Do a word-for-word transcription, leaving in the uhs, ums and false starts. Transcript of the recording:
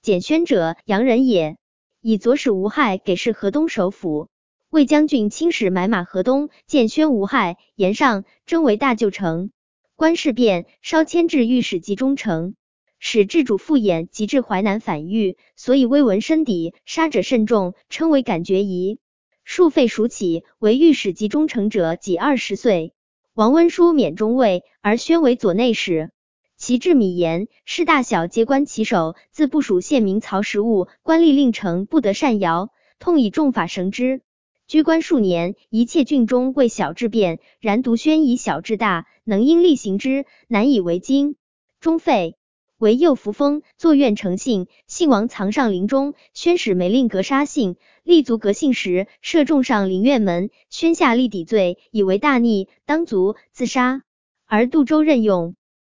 简宣者，洋人也。以左使无害给事河东首府。魏将军亲使买马河东，见宣无害，言上，征为大救城。官事变，稍迁至御史及中丞。使治主复演及至淮南反豫，所以威闻深底，杀者甚众，称为感觉夷。数废蜀起，为御史及中丞者几二十岁。王温书免中尉，而宣为左内史。其治米盐，事大小皆关其手，自部署县民曹食物，官吏令丞不得擅摇，痛以重法绳之。居官数年，一切郡中为小治变，然独宣以小治大，能因力行之，难以为经。中废。为右扶风，坐院丞信，信王藏上陵中，宣使没令格杀信，立足革信时，射中上陵院门，宣下立抵罪，以为大逆，当卒，自杀。而杜周任用。